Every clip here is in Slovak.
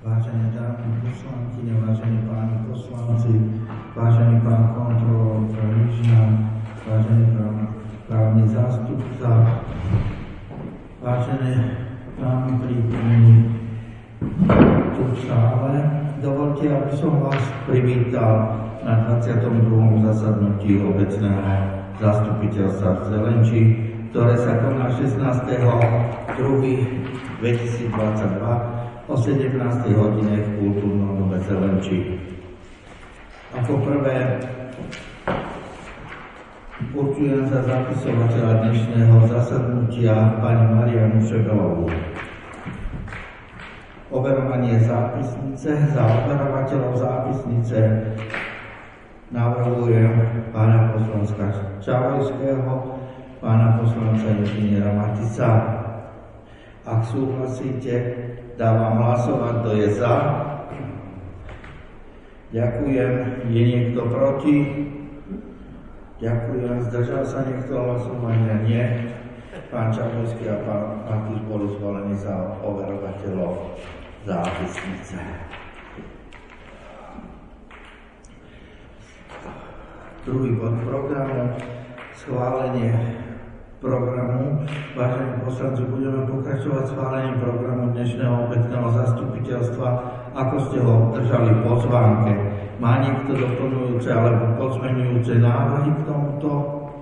vážené dámy poslankyne, vážení páni poslanci, vážený pán kontrolór Nižňa, vážený pán právny zástupca, vážené dámy prítomní tu v sále, dovolte, aby som vás privítal na 22. zasadnutí obecného zastupiteľstva v Zelenči, ktoré sa koná 16.2.2022 o 17. hodine v kultúrnom dome Zelenči. Ako prvé určujem za zapisovateľa dnešného zasadnutia pani Marianu Šebelovú. Overovanie zápisnice. Za overovateľov zápisnice navrhujem pána poslanca Čavojského, pána poslanca inžiniera Matisa. Ak súhlasíte, dávam hlasovať, kto je za. Ďakujem. Je niekto proti? Ďakujem. Zdržal sa niekto hlasovania? Nie. Pán Čavojský a pán Matis boli zvolení za overovateľov zápisnice. Druhý bod programu, schválenie programu. Vážení poslanci, budeme pokračovať schválením programu dnešného obecného zastupiteľstva, ako ste ho obdržali v pozvánke. Má niekto doplňujúce alebo pozmeňujúce návrhy k tomuto?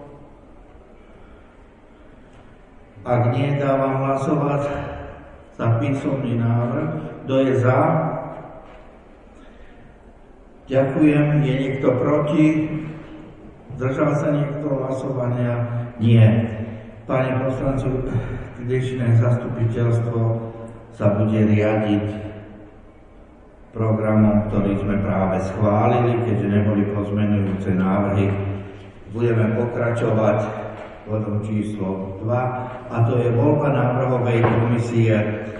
Ak nie, dávam hlasovať za písomný návrh. Kto je za? Ďakujem. Je niekto proti? Zdržal sa niekto hlasovania? Nie. Páni poslanci, dnešné zastupiteľstvo sa bude riadiť programom, ktorý sme práve schválili, keďže neboli pozmeňujúce návrhy. Budeme pokračovať bodom číslo 2, a to je voľba návrhovej komisie.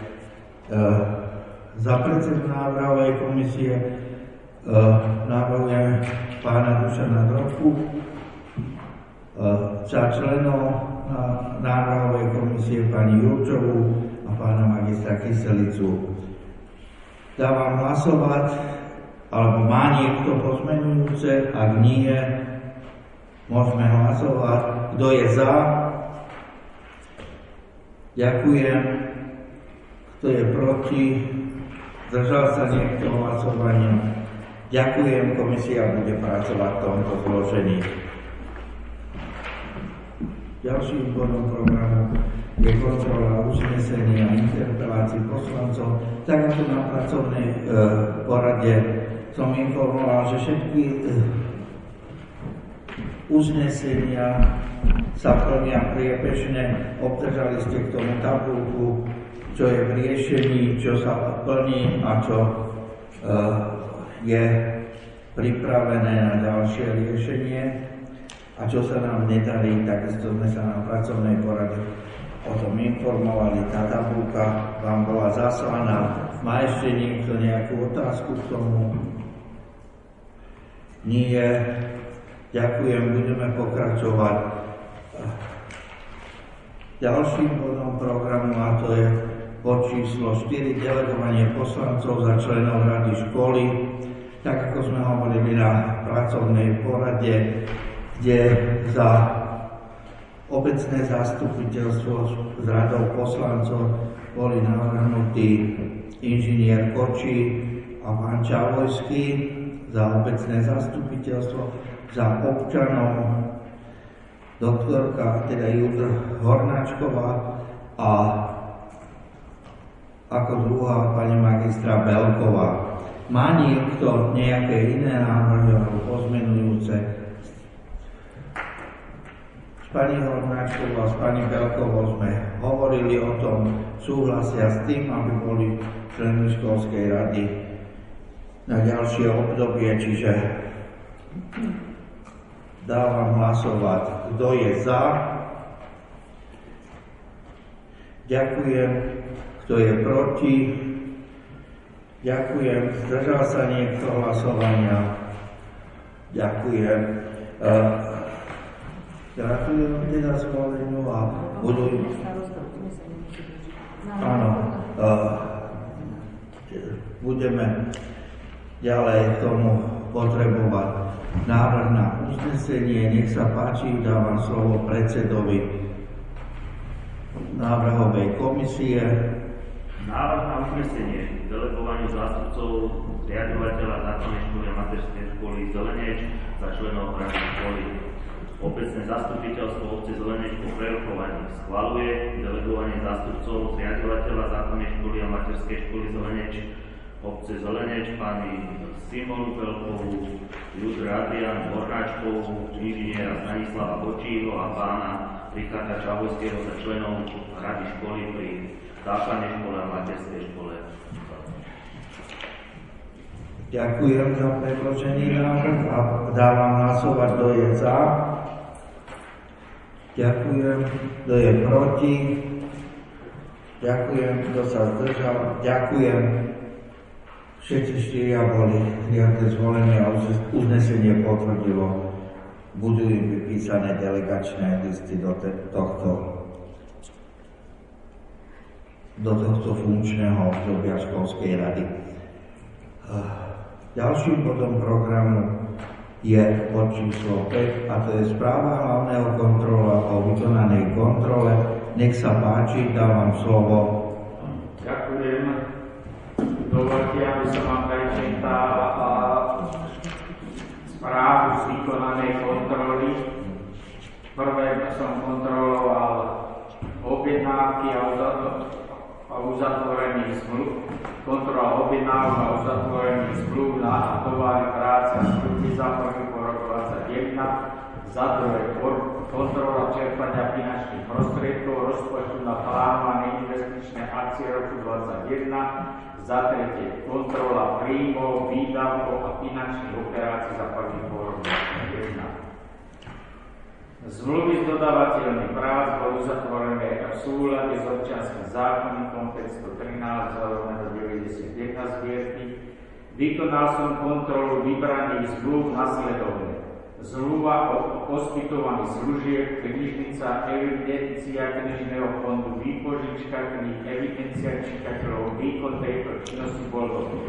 Za predsedu návrhovej komisie navrhujem pána Dušana Drobku, za členov návrhovej komisie pani Jurčovú a pána magistra Kyselicu. Dávam hlasovať, alebo má niekto pozmeňujúce? Ak nie, môžeme hlasovať. Kto je za? Ďakujem. Kto je proti? Zdržal sa niekto hlasovania? Ďakujem. Komisia bude pracovať v tomto zložení. Ďalším bodom programu je kontrola uznesenia a interpelácií poslancov. Tak ako na pracovnej porade som informoval, že všetky uznesenia sa plnia priebešne. Obdržali ste k tomu tabuľku, čo je v riešení, čo sa plní a čo je pripravené na ďalšie riešenie. A čo sa nám nedarí, takisto sme sa na pracovnej porade o tom informovali. Tá tabuľka vám bola zaslaná. Má ešte niekto nejakú otázku k tomu? Nie. Ďakujem, budeme pokračovať ďalším bodom programu, a to je bod číslo 4, delegovanie poslancov za členov rady školy. Tak ako sme hovorili na pracovnej porade, kde za obecné zastupiteľstvo s radou poslancov boli navrhnutí inžinier Kočí a pán Čavojský, za obecné zastupiteľstvo, za občanov doktorka, teda Judr Hornáčková a ako druhá pani magistra Belková. Má niekto nejaké iné návrhy alebo pozmenujúce? S pani Hornáčkovou a s pani Belkovou sme hovorili o tom, súhlasia s tým, aby boli členmi školskej rady na ďalšie obdobie, čiže dávam hlasovať, kto je za. Ďakujem. Kto je proti? Ďakujem. Zdržal sa niekto hlasovania? Ďakujem. Gratulujem teda schváleniu a budú... Áno. budeme ďalej k tomu potrebovať návrh na uznesenie. Nech sa páči, dávam slovo predsedovi návrhovej komisie. Návrh na uznesenie delegovaniu zástupcov riadovateľa základnej školy a materskej školy Zeleneč za členov rady školy. Obecné zastupiteľstvo obce Zeleneč po prerokovaní schvaľuje delegovanie zástupcov riadovateľa základnej školy a materskej školy Zeleneč obce Zeleneč pani Simonu Pelkovú, Judru Adrianu Hornáčkovú, inžiniera Stanislava Bočího a pána Richarda Čahojského za členov rady školy pri základnej škole a materskej škole. Ďakujem za predložený návrh a dávam hlasovať, kto je za. Ďakujem, kto je proti. Ďakujem, kto sa zdržal. Ďakujem. Všetci štyria boli riadne zvolení a uznesenie potvrdilo. Budú im vypísané delegačné listy do tohto funkčného obdobia školskej rady. Ďalším bodom programu je bod číslo 5 a to je správa hlavného kontrola o vykonanej kontrole. Nech sa páči, dávam slovo. Ďakujem. Dovolte, aby som vám prečítal správu z vykonanej kontroly. Prvé som kontroloval objednávky a uzatvorených zmluv. Kontrola objednávok a uzatvorených zmluv na tovary, práce a služby za prvý rok 2021. Za druhé kontrola čerpania finančných prostriedkov rozpočtu na plánované investičné akcie roku 2021. Za tretie kontrola príjmov, výdavkov a finančných operácií za prvý rok 2021. Zmluvy s dodávateľmi prác boli uzatvorené v súlade s občianskym zákonníkom 513/91 zbierky. Vykonal som kontrolu vybraných zmluv nasledovne. Zmluva o poskytovaní služieb, knižnica, evidencia knižného fondu, výpožička kníh, evidencia čitateľov. Výkon tejto činnosti bol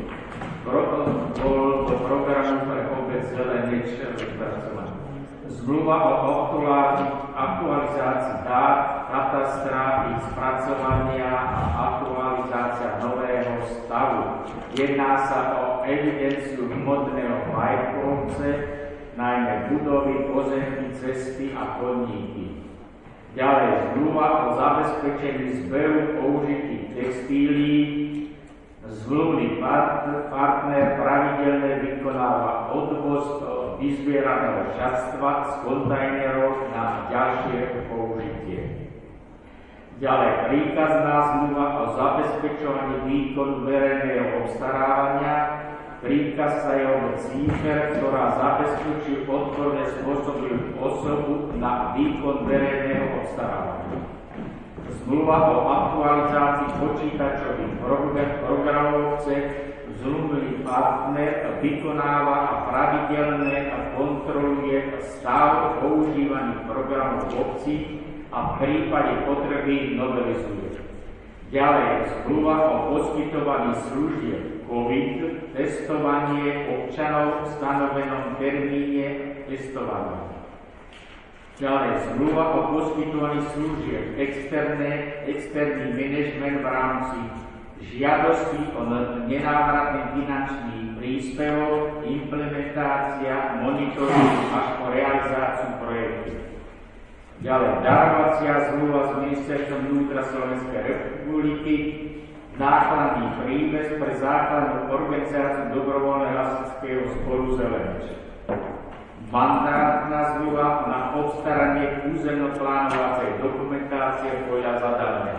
do programu pre obec Zeleneč vypracovaný. Zmluva o aktualizácii dát, katastra, ich spracovania a aktualizácia nového stavu. Jedná sa o evidenciu hmotného majetku obce, najmä budovy, pozemky, cesty a chodníky. Ďalej zmluva o zabezpečení zberu použitých textílií. Zmluvný partner pravidelne vykonáva odvoz vyzbieraného šatstva z kontajnerov na ďalšie použitie. Ďalej príkazná zmluva o zabezpečovaní výkonu verejného obstarávania. Príkaz sa je o cífer, ktorá zabezpečí odborne spôsobilú osobu na výkon verejného obstarávania. Zmluva o aktualizácii počítačových programov zmluvný partner vykonáva a pravidelne kontroluje stav používaných programov v obci a v prípade potreby novelizuje. Ďalej zmluva o poskytovaní služieb COVID, testovanie občanov v stanovenom termíne testovania. Ďalej zmluva o poskytovaní služieb externý manažment v rámci žiadosti o nenávratný finančný príspevok, implementácia, monitoring až po realizáciu projektu. Ďalej darovacia zmluva s Ministerstvom vnútra Slovenskej republiky, nákladný príves pre základnú organizáciu dobrovoľného hasičského zboru Zeleneč. Mandátna zmluva na obstaranie územno-plánovacej dokumentácie podľa zadania.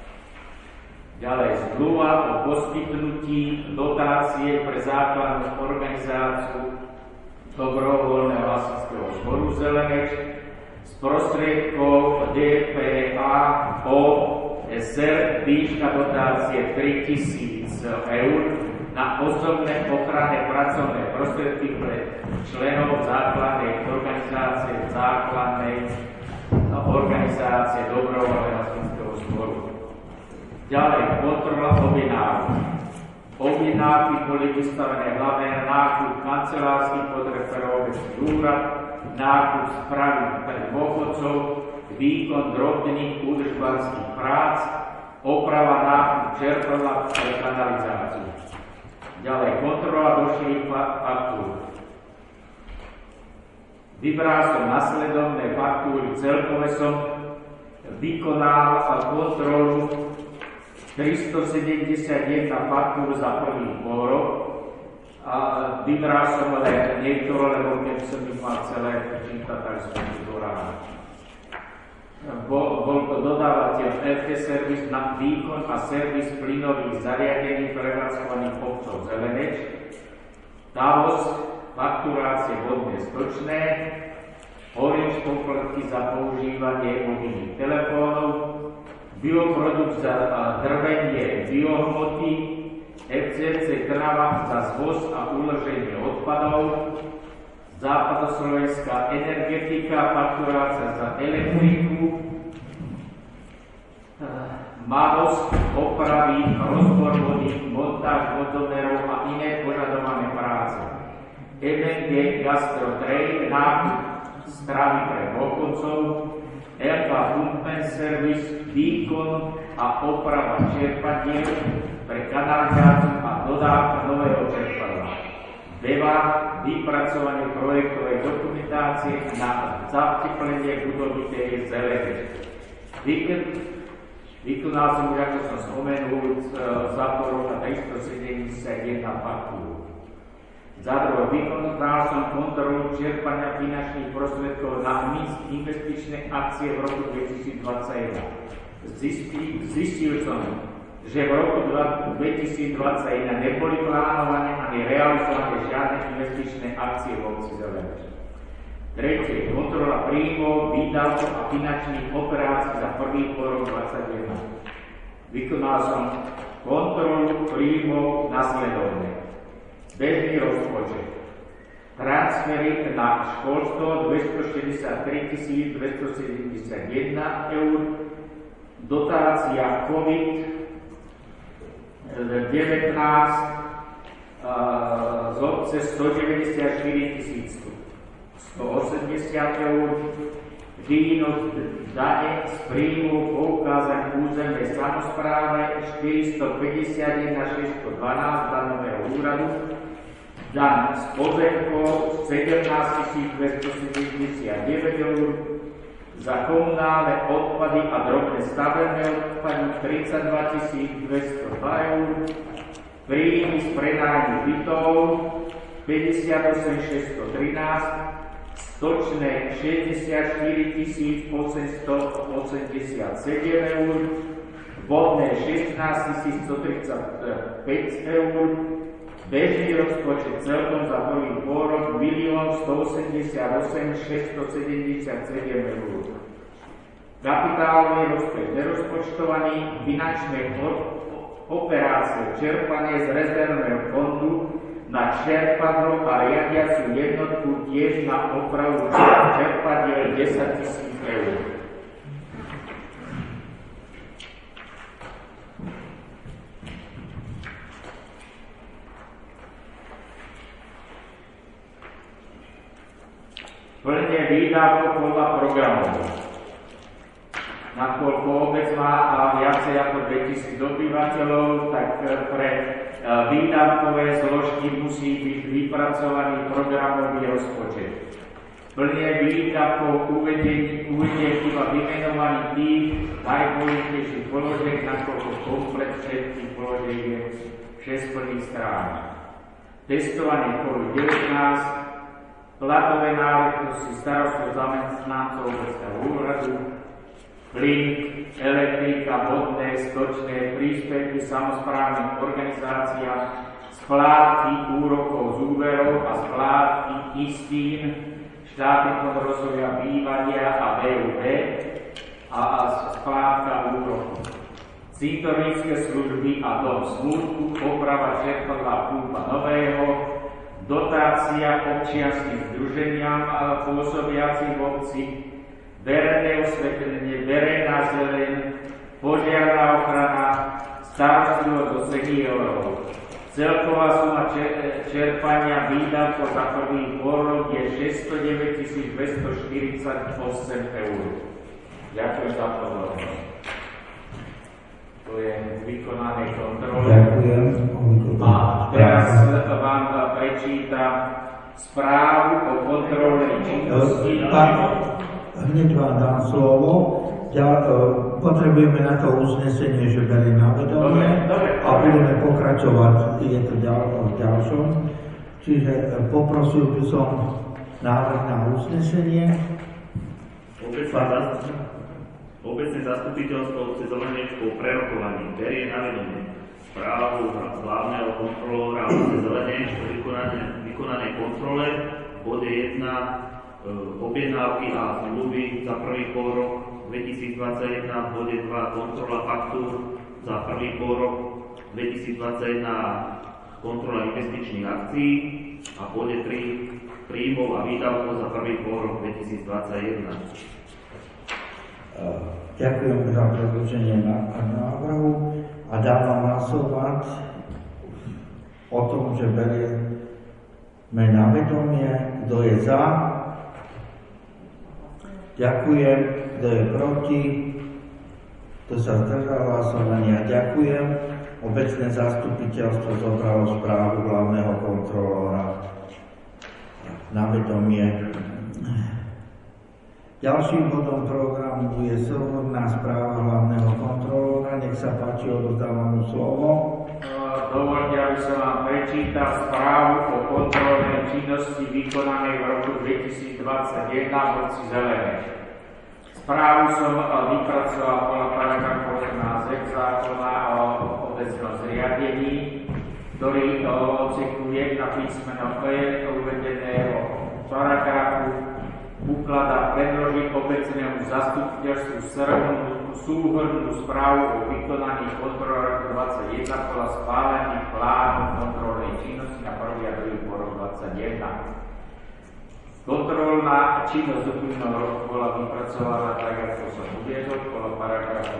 Ďalej zmluva o poskytnutí dotácie pre základnú organizáciu dobrovoľného hasičského zboru Zeleneč z prostriedkov DPA OSR, výška dotácie 3 000 eur na osobné ochranné pracovné prostriedky pre členov základnej organizácie dobrovoľného hasičského zboru. Ďalej kontrola objednávok. objednávky boli vystavené hlavne na nákup kancelárskych potreb pre obecný úrad, nákup správy pre dôchodcov, výkon drobných údržbárskych prác, oprava nákup čerpadla pre kanalizáciu. Ďalej, kontrola došlých faktúr. Vybral som nasledovné faktúry. Celkové som vykonal kontrolu 371 faktúr za prvý pôrok a vybral som len niektoré, lebo keď som ich mal celé čítať, tak som ich dorážal. Bol to dodávateľ LT Service na výkon a servis plynových zariadení prevádzkovaných obcov Zeleneč, Davos, fakturácie vodné stočné, Orange poplatky za používanie mobilných telefónov, bioprodukt za drvenie biohmoty, FCC Trnava za zvoz a uloženie odpadov, Západoslovenská energetika, fakturácia za elektriku, MADOS, opravy, rozbor vody, montáž vodomerov a iné požadované práce. MNG Gastro Trade, nákup stravy pre dôchodcov, LK Pumpman Service, výkon a oprava čerpadiel pre kanalizáciu a dodávka nového čerpadla. DEVA, vypracovanie projektovej dokumentácie na zateplenie budovy TS Zeleneč. Vykonal som už, ako som spomenul, za to roka 371 faktúr. Za druhé, vykonal som kontrolu čerpania finančných prostriedkov na investičné akcie v roku 2021. Zistil som, že v roku 2021 neboli plánované ani realizované žiadne investičné akcie v obci Zeleneč. Tretie, kontrola príjmov, výdavkov a finančných operácií za prvý pôrok 2021. Vykonal som kontrolu príjmov nasledovne. Bežný rozpočet. Transfery na školstvo 263 271 eur, dotácia COVID-19 z obce 194 180 eur, výnos dane z príjmu poukázaný územnej samospráve 451 612 daňového úradu, daň z pozemkov 17 279 eur, za komunálne odpady a drobné stavebné odpady 32 202 eur, príjmy z prenájmu bytov 58 613, stočné 64 887 eur, vodné 16 135 eur, bežný rozpočet celkom za prvý pôrok 1 188 677 eur. Kapitálny rozpočet nerozpočtovaný, finančné operácie čerpanie z rezervného fondu na čerpadlo a riadiaciu jednotku tiež na opravu čerpadiel 10 000 eur. Plne výdavkov podľa programov. Nakoľko obec má viacej ako 2000 obyvateľov, tak pre výdavkové zložky musí byť vypracovaný programový rozpočet. Plne výdavkov uvedie iba vymenovaný tých najdôležitejších položiek, nakoľko komplet všetkých položiek je 6 plných strán. Testovanie COVID-19, platové náležitosti starostov zamestnancov obecného úradu, plyn, elektrika, vodné, stočné, príspevky samosprávnym organizáciám, splátky úrokov z úverov a splátky istín, štátnych fond rozvoja bývania a VUB a splátka úrokov. Cintorínske služby a dom smútku, oprava čerpadla Kúpa Nového, dotácia občianskym združeniam pôsobiacim v obci, verejné osvetlenie, verejná zeleň, požiarna ochrana, starostlivosť o seniorov, Celková suma čerpania výdavkov za prvý pôrok je 609 248 eur. Ďakujem za pozornosť. To je vykonané kontroly. Ďakujem. A teraz vám prečítam správu o kontrolnej činnosti. Hneď vám dám slovo. Potrebujeme na to uznesenie, že berie na vedomie a budeme pokračovať, je to v ďalšom. Čiže poprosil by som návrh na uznesenie. Obecné zastupiteľstvo obce Zelenec po prerokovaní berie na vedomie správu hlavného kontrolóra obce Zelenec o vykonanej kontrole v bode 1 objednávky a zmluvy za prvý pôrok 2021, v bode 2 kontrola faktúr za prvý pôrok 2021, kontrola investičných akcií a v bode 3 príjmov a výdavkov za prvý pôrok 2021. Ďakujem za predloženie návrhu a dávam hlasovať o tom, že berieme na vedomie. Kto je za? Ďakujem. Kto je proti? Kto sa zdržal hlasovania? Ďakujem. Obecné zastupiteľstvo zobralo správu hlavného kontrolóra na vedomie. Ďalším bodom programu je súhrnná správa hlavného kontrolóra. Nech sa páči, odozdávam mu slovo. Dovoľte, aby som vám prečítal správu o kontrolnej činnosti vykonanej v roku 2021 v obci Zelenec. Správu som vypracoval podľa paragrafu 18 zákona o obecnom zriadení, ktorý odseku 1 písmeno E uvedeného paragrafu ukladá predložiť obecnému zastupiteľstvu súhrnnú správu o vykonaní kontrol roku 2021 podľa schválených plánov kontrolnej činnosti na 1. a 2. pôrok 2021. Kontrolná činnosť do plynného roku bola vypracovaná tak, ako som uviedol, podľa paragrafu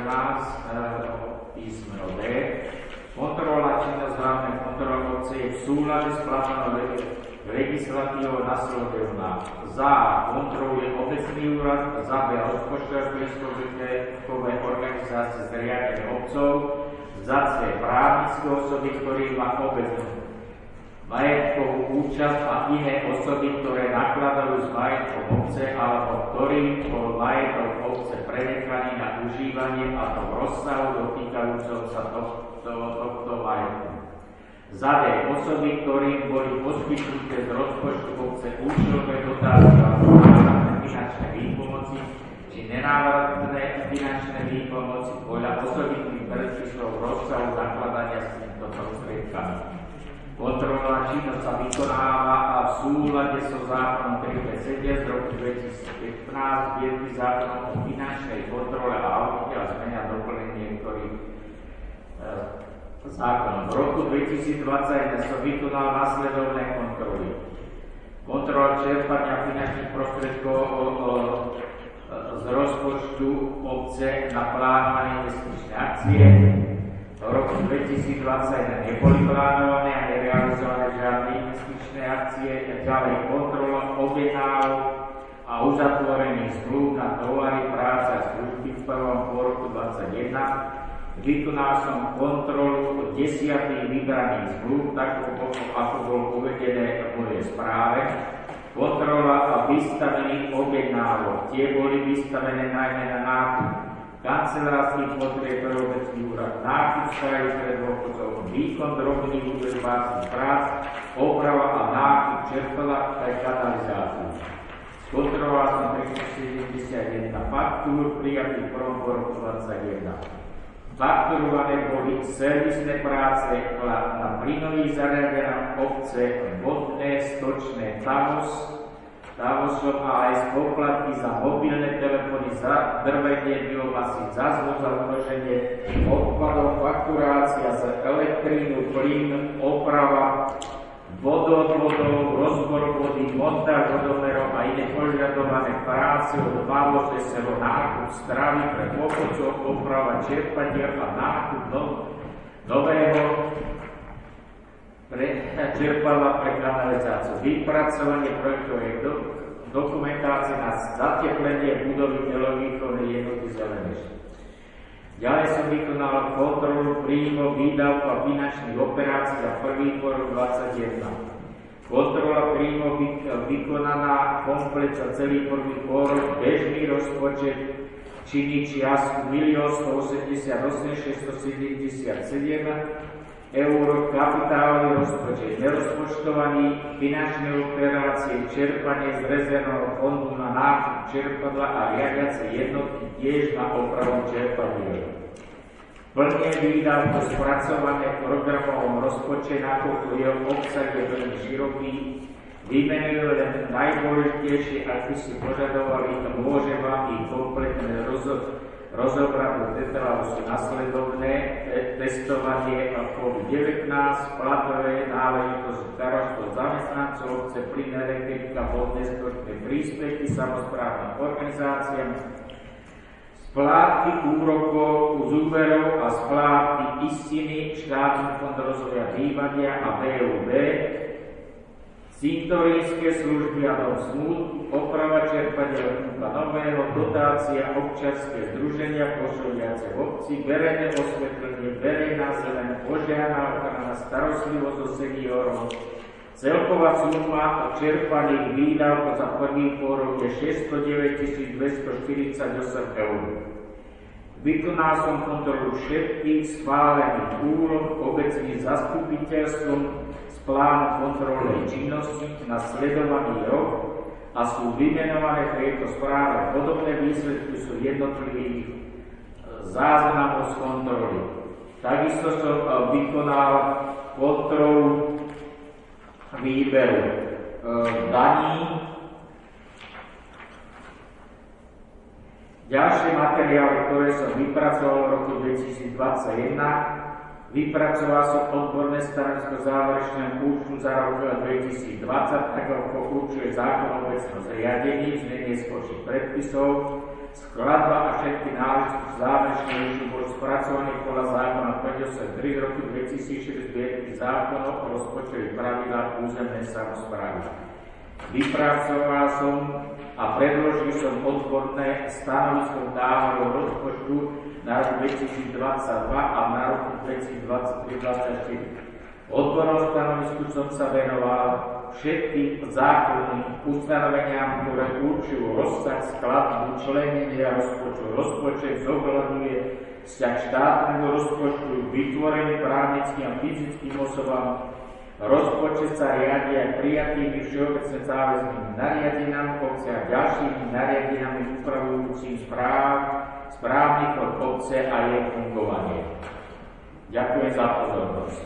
18 písmeno D. Kontrolná činnosť hlavnej kontrolnej obce je v súlade s platnou legislatívou nasledovná. Za kontroluje obecný úrad, za B rozpočtové príspevkové organizácie zriadené obcov, za C právnické osoby, ktorí má obecnú majetkovú účasť a iné osoby, ktoré nakladajú s majetkom obce alebo ktorým bol majetok obce prenechaný na užívanie a to v rozsahu dotýkajúcom sa tohto majetku. Za D osoby, ktorým boli poskytnuté z rozpočtu obce účelové dotázky alebo návratné finančné výpomoci či nenávratné finančné výpomoci podľa osobitných predpisov rozsahu nakladania s týmto prostriedkami. Kontrolná činnosť sa vykonáva a v súlade so zákonom 357 z roku 2015 viedli zákonom o finančnej kontrole a audite a zmenia doplnenie niektorých zákonom. V roku 2021 som vykonal nasledovné kontroly. Kontrola čerpania finančných prostriedkov z rozpočtu obce na plánované investičné akcie. V roku 2021 neboli plánované a nerealizované žiadne investičné akcie. Ďalej kontrola objednáv a uzatvorených zmluv na tovary, práce a služby v prvom pôroku 2021. Vykonal som kontrolu 10 vybraných zmluv, tak ako bolo uvedené v mojej správe. Kontrola vystavených objednávok. Tie boli vystavené najmä na nákup kancelárskych potrieb pre obecný úrad, nákup starej pre dôchodcov, výkon drobných údržbárskych prác, oprava a nákup čerpadla pre kanalizáciu. Kontroloval som 371 faktúr prijatých v prvom roku 2021. Fakturované boli servisné práce na plynových zariadeniach obce, vodné, stočné, Tavosom a aj poplatky za mobilné telefóny, za drvenie, biomasy, za zvoz a uloženie odpadov, fakturácia za elektrínu, plyn, oprava vododvodov, rozbor vody, montáž vodomerov a iné požadované práce od Vávoze selo, nákup stravy pre dôchodcov, oprava čerpadiel a nákup nového čerpadla pre kanalizáciu, vypracovanie projektovej dokumentácie na zateplenie budovy telovýchovnej jednoty Zeleneč. Ďalej som vykonal kontrolu príjmov, výdavkov a finančných operácií za prvý pôrok 2021. Kontrola príjmov vykonaná komplet za celý prvý pôrok, bežný rozpočet činí čiastku 1 188 677 eur, kapitálový rozpočet nerozpočtovaný, finančné operácie, čerpanie z rezervného fondu na nákup čerpadla a riadiace jednotky tiež na opravu čerpadiel. Plne výdavko spracované v programovom rozpočte, nakoľko jeho obsah je veľmi široký, vymenujú len najdôležitejšie, ak by si požadovali, to môže vám ich kompletne rozobrať do detailu. Sú nasledovné: testovanie COVID-19, platové náležitosti starostov zamestnancov obce, plyn, elektrika, vodné zdroje, príspevky samosprávnym organizáciám, splátky úrokov z úverov a splátky istiny štátny fond rozvoja bývania a BUB, cintorínske služby a dom smútku, oprava čerpania nového, dotácia, občianske združenia pôsobiace v obci, verejné osvetlenie, verejná zelená, požiarna ochrana, starostlivosť o seniorov. Celková suma čerpaných výdavkov za prvý pôrok je 609 248 eur. Vykonal som kontrolu všetkých schválených úloh obecným zastupiteľstvom z plánu kontrolnej činnosti na sledovaný rok a sú vymenované v tejto správe. Podobné výsledky sú jednotlivých záznamov z kontroly. Takisto som vykonal kontrolu výberu daní. Ďalšie materiály, ktoré som vypracoval v roku 2021, vypracoval som odborné stanovisko záverečného účtu za rok 2020, tak ako určuje zákon o obecnom zriadení, znenie spoločných predpisov. Skladba a všetky náležitosti záverečného účtu boli spracované podľa zákona 583 z roku 2006 zbierky zákonov o rozpočtových pravidlách územnej samosprávy. Vypracoval som a predložil som odborné stanovisko návrhu rozpočtu na rok 2022 a na rok 2023-2024. Odbornom stanovisku som sa venoval všetkým zákonným ustanoveniam, ktoré určujú rozsah, skladbu, členenie rozpočtu. Rozpočet zohľadňuje vzťah štátneho rozpočtu, vytvorený právnickým a fyzickým osobám. Rozpočet sa riadi aj prijatými všeobecne záväznými nariadeniami obce a ďalšími nariadeniami upravujúcim správny chod obce a jej fungovanie. Ďakujem za pozornosť.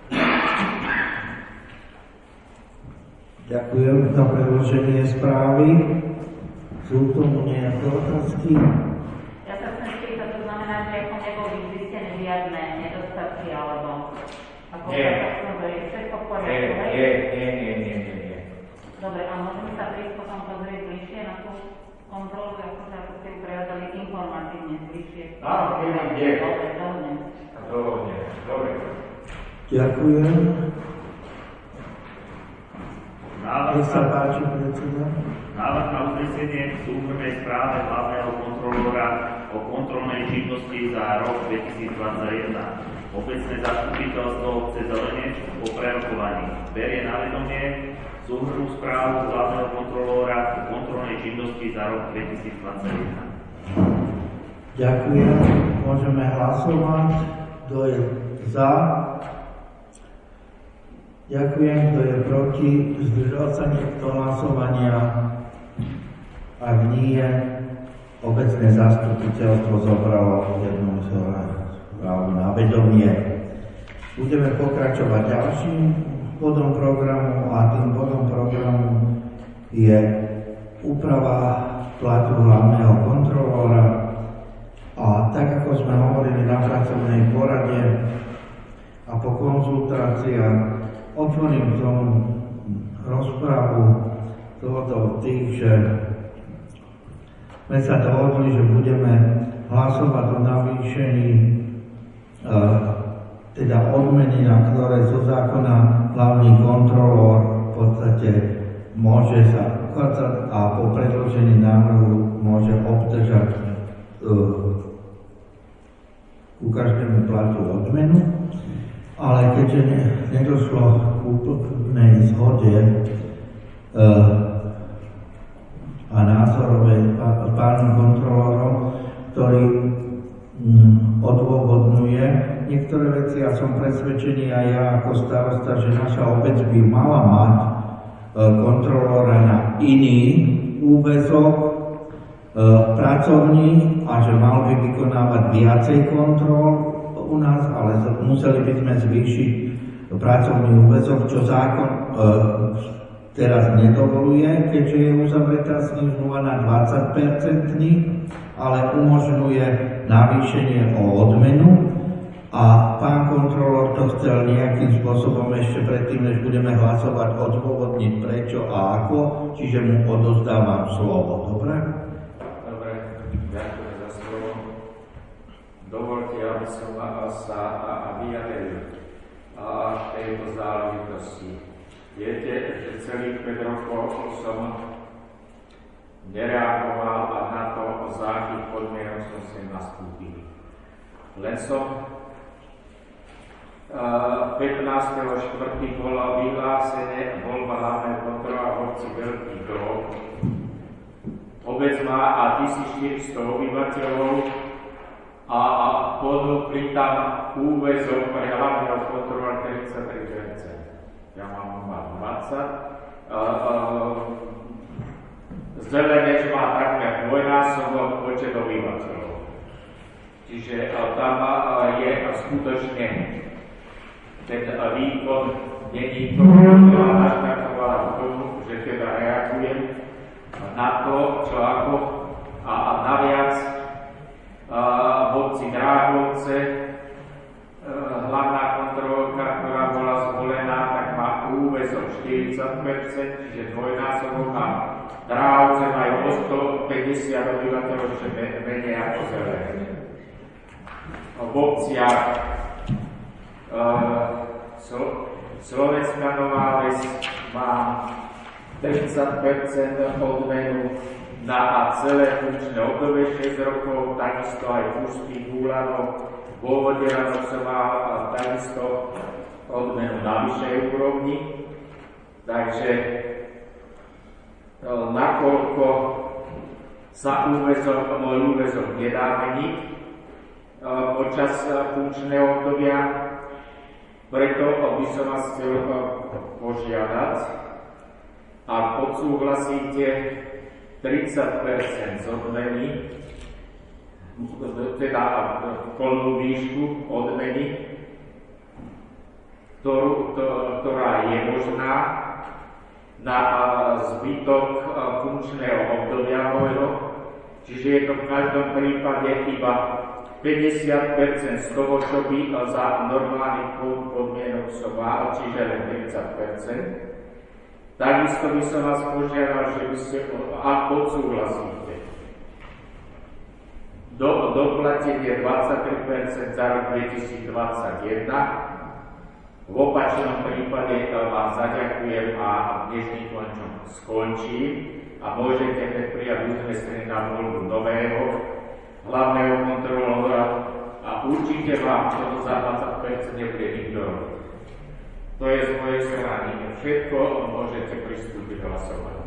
Ďakujem za predloženie správy. Sú k tomu nejaké otázky? Ja sa chcem spýtať, to znamená, že ako neboli zistené žiadne nedostatky alebo ako všetko v poriadku? Nie. Dobre, a môžeme sa prísť potom pozrieť bližšie na tú kontrolu, ako ste ju prevedali informatívne bližšie? Áno, Dobre, dobre. Ďakujem. Návrh Návrh na uznesenie v súhrnej správe hlavného kontrolóra o kontrolnej činnosti za rok 2021. Obecné zastupiteľstvo obce Zeleneč po prerokovaní berie na vedomie súhrnú správu hlavného kontrolóra o kontrolnej činnosti za rok 2021. Ďakujem. Môžeme hlasovať. Kto je za? Ďakujem. Kto je proti? Zdržal sa niekto hlasovania? Ak nie, obecné zastupiteľstvo zobralo jednomyselné správu na vedomie. Budeme pokračovať ďalším bodom programu a tým bodom programu je úprava platu hlavného kontrolóra. A tak, ako sme hovorili na pracovnej porade a po konzultáciách, otvorím tomu rozpravu tohoto tých, že sme sa dohodli, že budeme hlasovať o navýšení teda odmeny, na ktoré zo zákona hlavný kontrolór v podstate môže sa uchádzať a po predložení návrhu môže obdržať ku každému platu odmenu, ale keďže nedošlo k úplnej zhode a názorovej pánom kontrolórom, ktorý odôvodňuje niektoré veci, ja som presvedčený aj ja ako starosta, že naša obec by mala mať kontrolóra na iný úväzok pracovní a že mal by vykonávať viacej kontrol u nás, ale museli by sme zvýšiť pracovný úväzok, čo zákon teraz nedovoluje, keďže je uzavretá zmluva na 20%, ale umožňuje navýšenie o odmenu. A pán kontrolór to chcel nejakým spôsobom ešte predtým, než budeme hlasovať, odôvodniť prečo a ako, čiže mu odozdávam slovo. Dobre? Dobre, ďakujem za slovo. Dovolte, aby som sa vyjadril v tejto záležitosti. Viete, že celých 5 rokov som nereagoval na to, za akých podmienok som sem nastúpil. Len som 15.4. bola vyhlásené voľba hlavného kontrola v obci Veľký Grob. Obec má 1400 obyvateľov a ponúkli tam úväzok pre hlavného kontrola 33%. Ja mám 20. Zeleneč má takmer dvojnásobok počet obyvateľov. Čiže tam je skutočne ten výkon není to, ktorá naštartovala k tomu, že teda reagujem na to, čo ako a naviac v obci Dráhovce hlavná kontrolórka, ktorá bola zvolená, tak má úväzok 40%, čiže dvojnásobok a Dráhovce majú o 150 obyvateľov, čo menej ako Zelené. V obciach Slovenská Nová Ves má 30% odmenu na celé funkčné obdobie 6 rokov, takisto aj Púšťky Gúlanov, vo Vodianoch sa má takisto odmenu na vyššej úrovni. Takže nakoľko sa môj úväzok nedá meniť počas funkčného obdobia, preto by som vás chcel požiadať, ak odsúhlasíte 30% z odmeny, teda plnú výšku odmeny, ktorá je možná na zbytok funkčného obdobia môjho, čiže je to v každom prípade iba 50% z toho, čo by za normálnych podmienok som mal, čiže len 30%. Takisto by som vás požiadal, že by ste, ak odsúhlasíte, doplatenie 23% za rok 2021. V opačnom prípade vám zaďakujem a dnešným končom skončím a môžete prijať uznesenie na voľbu nového hlavného kontrolóra a určite vám toto za 20% nebude nikto robiť. To je z mojej strany všetko, môžete pristúpiť hlasovať.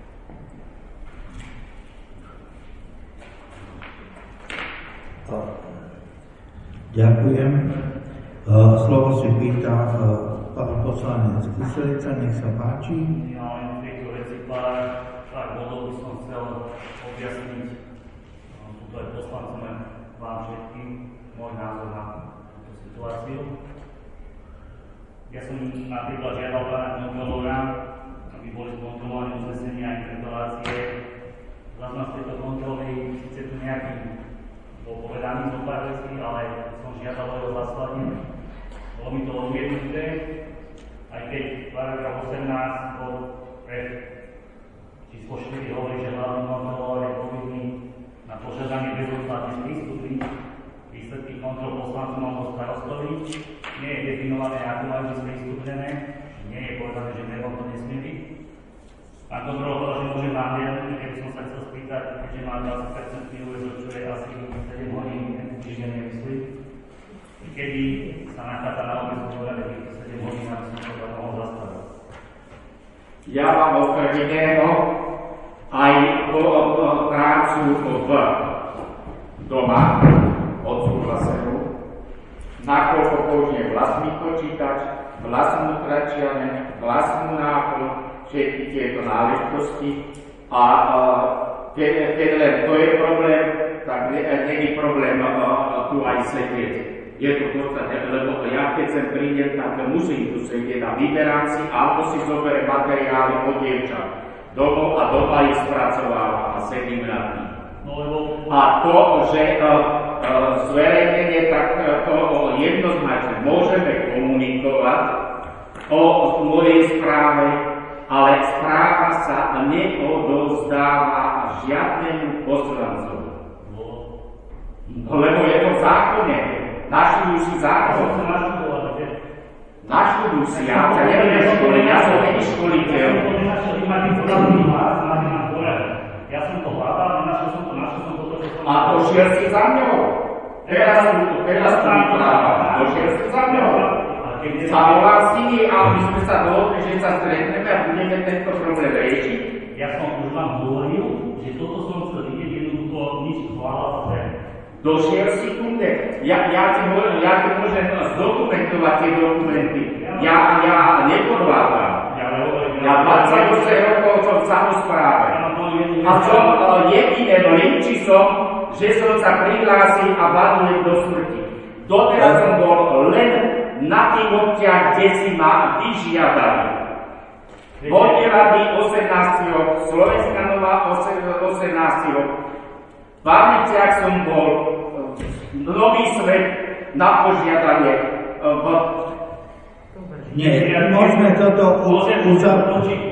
Ďakujem. Slovo si pýta pán poslanec Kyselica, nech sa páči. Ja len v tejto veci pár bodov by som chcel objasniť. Tuto aj poslancom vám všetkým môj názor na túto situáciu. Ja som napríklad žiadal pána kontrolóra, aby boli kontrolované uznesenia a interpelácie. Záznam z tejto kontroly, síce tu nejaký bol povedaný zo pár vecí, ale som žiadal o jeho zaslanie. Bolo mi to odmietnuté, aj keď paragraf 18 bod F číslo 4 hovorí, že hlavný kontrolór je povinný na požiadanie bezodkladne sprístupniť výsledky kontrol poslancom alebo starostovi. nie je definované, ako majú byť sprístupnené, nie je povedané, že nebol to nesmie byť. Pán kontrolór povedal, že môže nahliadnúť, keby som sa chcel spýtať, keďže má 20% USO, čo je asi 7 hodín, týždeň nemyslí. Kedy sa nachádza na obec povedať, týchto 7 hodín, aby som to mohol zastaviť. Ja mám okrem iného aj prácu doma odsúhlasenú, nakoľko použijem vlastný počítač, vlastnú tračiareň, vlastnú náplň, všetky tieto náležitosti a keď len to je problém, tak nie je problém tu aj sedieť. Je to v podstate, lebo ja keď sem prídem, tak musím tu sedieť a vyberám si, alebo si zoberiem materiály od dievčat domov a doma ich spracovávam a sedím nad tým. A to, že zverejnenie, tak to jednoznačne môžeme komunikovať o mojej správe, ale správa sa neodovzdáva žiadnemu poslancovi. Lebo je to v zákone. Naštuduj si zákon. Naštuduj si, ja neviem školiť, ja som není školiteľ. Ja som to hľadal, našiel som to. A to šiel si za mňou. Teraz tu vypráva. To šiel si za mňou. Zavolal si mi a my sme sa dohodli, že sa stretneme a budeme tento problém riešiť. Ja som už vám hovoril, že toto som chcel vidieť, jednoducho nič hľadal sa sem. Došiel si tu, ja ti môžem zdokumentovať tie dokumenty. Ja nepodvádzam. Ja 28 rokov som v samospráve. A som jediným linčisom, že som sa prihlásil a vadujem do smrti. Doteraz som bol len na tých obciach, kde si ma vyžiadali. Vojtelady 18 rok, Slovenská Nová 18 rok. V Pavliciach som bol, Nový Svet na požiadanie. Nie, môžeme toto uzavrieť.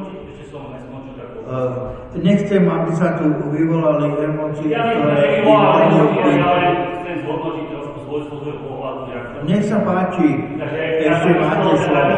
Nechcem, aby sa tu vyvolali emócie, ktoré vyvolajú. Nech sa páči, ešte máte slovo.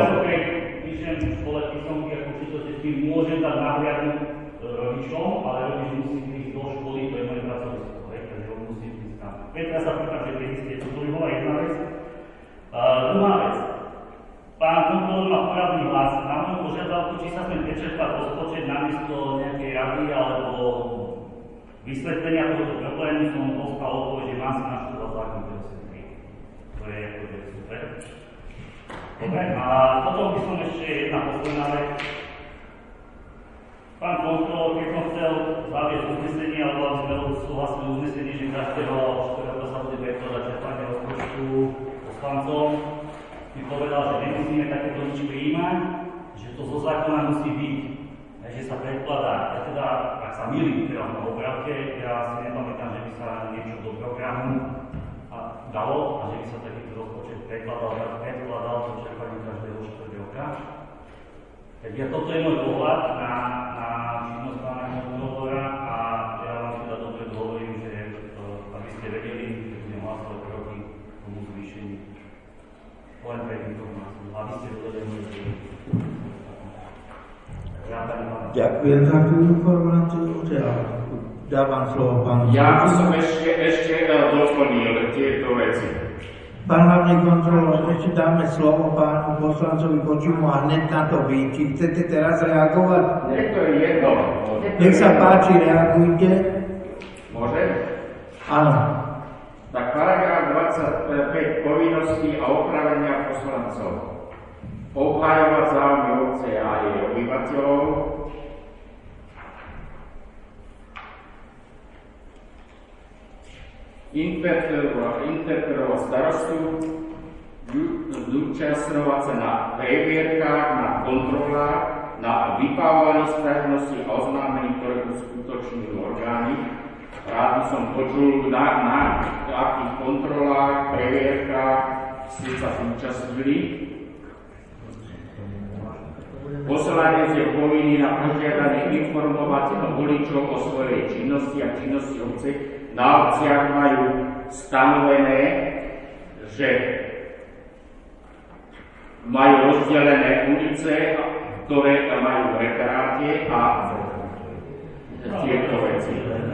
Môžem dať nahliadnúť rodičom, ale rodič musí ísť do školy, to je moje pracovisko, takže on musí ísť tam. Petra sa pýtam, že keď to bola jedna vec. Druhá vec. Pán kontrolór má poradný hlas. Na moju požiadavku, či sa sem prečerpá rozpočet namiesto nejakej rady alebo vysvetlenia tohoto problému, som dostal odpoveď, že mám si naštudovať zákon 53. To je akože super. Dobre, a potom by som ešte jedna posledná vec. Pán kontrolór, keď som chcel zaviesť uznesenie, alebo aby sme súhlasili uznesenie, že každého, ktorého sa bude prekladať čerpanie rozpočtu poslancom, mi povedal, že nemusíme takéto nič prijímať, že to zo zákona musí byť, že sa predkladá. Ja teda, ak sa milím, teda v opravte, ja si nepamätám, že by sa niečo do programu dalo a že by sa takýto rozpočet predkladal do čerpania každého 4 roka. Tak ja toto je môj pohľad na činnosť pána kontrolóra a ja vám teda dobre hovorím, že aby ste vedeli, že budem hlasovať proti tomu zvýšeniu. Len pre informáciu, aby ste vedeli môj zvýšenie. Ďakujem za tú informáciu. Dávam slovo pánu. Ja by som ešte doplnil tieto veci. Pán hlavný kontrolór, ešte dáme slovo pánu poslancovi Kočimu a hneď na to vy. Či chcete teraz reagovať? Nie, to je jedno. Nech sa páči, reagujte. Môže? Áno. Tak paragraf 25 povinností a opravenia poslancov. Obhajovať záujmy obce a jej obyvateľov. Interpelovať starostu, zúčastňovať sa na previerkách, na kontrolách, na vypávaní sťažností a oznámení, ktoré uskutočňujú orgány. Rád by som počul, na akých kontrolách, previerkách ste sa zúčastnili. Poslanec je povinný na požiadanie informovať voličov o svojej činnosti a činnosti obce. Na obciach majú stanovené, že majú rozdelené ulice, ktoré majú referátie a tieto veci.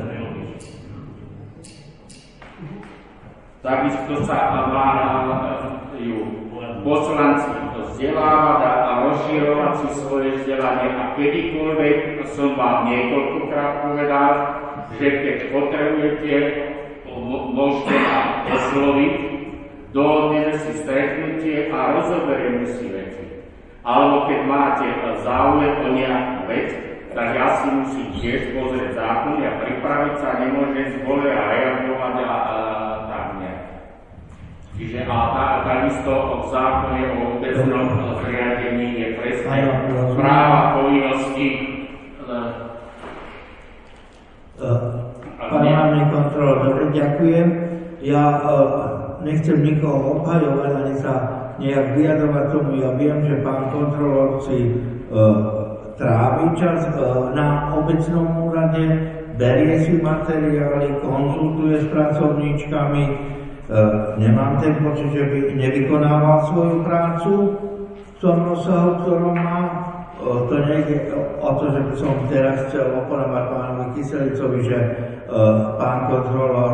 Takisto sa majú poslanci vzdelávať a rozširovať si svoje vzdelanie a kedykoľvek som vám niekoľkokrát povedal, že keď potrebujete, môžete nám osloviť, dohodneme si stretnutie a rozoberieme si veci. Alebo keď máte záujem o nejakú vec, tak ja si musím tiež pozrieť zákony a pripraviť sa, nemôžem zbole a reagovať a tak nie. Čiže takisto v zákone o obecnom zriadení je presne práva, povinnosti. Pán hlavný kontrol, dobre, ďakujem. Ja nechcem nikoho obhajovať, ani sa nejak vyjadrovať tomu. Ja viem, že pán kontrolór si trávi čas na obecnom úrade, berie si materiály, konzultuje s pracovníčkami. Nemám ten pocit, že by nevykonával svoju prácu v tom rozsahu, ktorom má. To nejde o to, že by som teraz chcel oponovať pánovi Kyselicovi, že pán kontrolór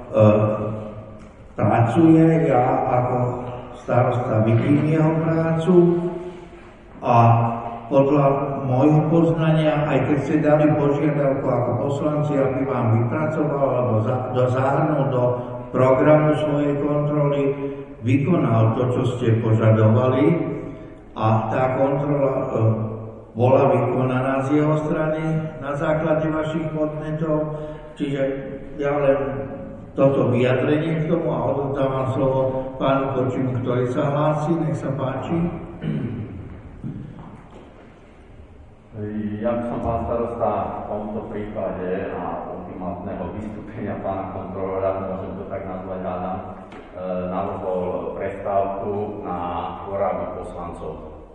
pracuje, ja ako starosta vidím jeho prácu a podľa môjho poznania, aj keď ste dali požiadavku ako poslanci, aby vám vypracoval alebo zahrnul do programu svojej kontroly, vykonal to, čo ste požadovali a tá kontrola bola vykonaná z jeho strany na základe vašich podnetov. Čiže ja len toto vyjadrenie k tomu a odovzdávam slovo pánu Kočimu, ktorý sa hlási. Nech sa páči. Ja by som, pán starosta, v tomto prípade na ultimátneho vystúpenia pána kontrolóra, môžem to tak nazvať, hádam, navrhol prestávku na poradu poslancov.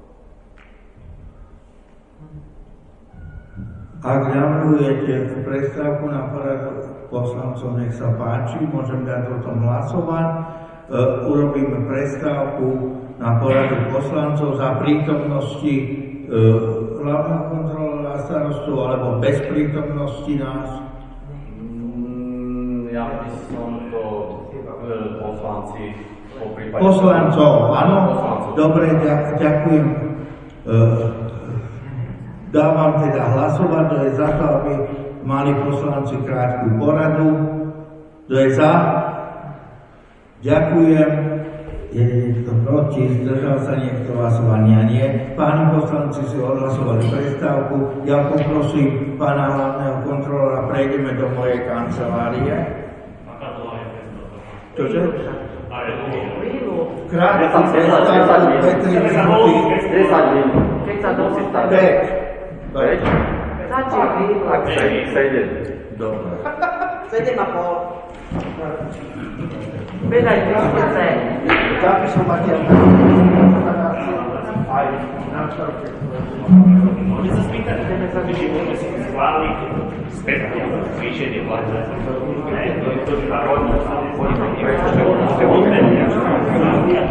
Ak navrhujete prestávku na poradu poslancov, nech sa páči, môžem dať o tom hlasovať. Urobíme prestávku na poradu poslancov za prítomnosti hlavného kontrolóra starostu alebo bez prítomnosti nás. Ja by som to poslanci po prípade... Poslancov, áno? Dobre, ďakujem. Dávam teda hlasovať, kto je za to, aby mali poslanci krátku poradu. Kto je za? Ďakujem. Je niekto proti? Zdržal sa niekto hlasovania? Nie. Páni poslanci si odhlasovali prestávku. Ja poprosím pána hlavného kontrolóra, prejdeme do mojej kancelárie. Čože? Krátku prestávku, 10 minút. Keď sa dovolí. Ak sejde. Dobre. 7,5. Vedaj, chce. Dáme som mať aj na čarte. Môžete sa spýtať, či môžeme si schváliť spätne zvýšenie platy. Ne, to je to, že